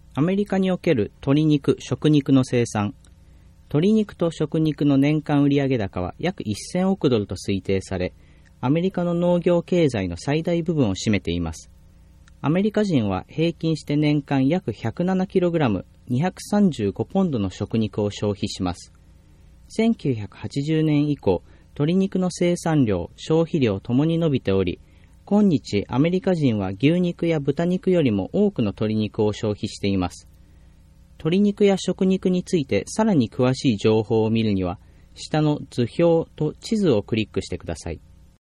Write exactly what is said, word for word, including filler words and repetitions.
アメリカにおける鶏肉、食肉の生産。鶏肉と食肉の年間売上高は約せんおくドルと推定され、アメリカの農業経済の最大部分を占めています。アメリカ人は平均して年間約 ひゃくななキログラム、にひゃくさんじゅうごポンドの食肉を消費します。せんきゅうひゃくはちじゅうねん以降、鶏肉の生産量、消費量ともに伸びており、今日アメリカ人は牛肉や豚肉よりも多くの鶏肉を消費しています。鶏肉や食肉についてさらに詳しい情報を見るには、下の図表と地図をクリックしてください。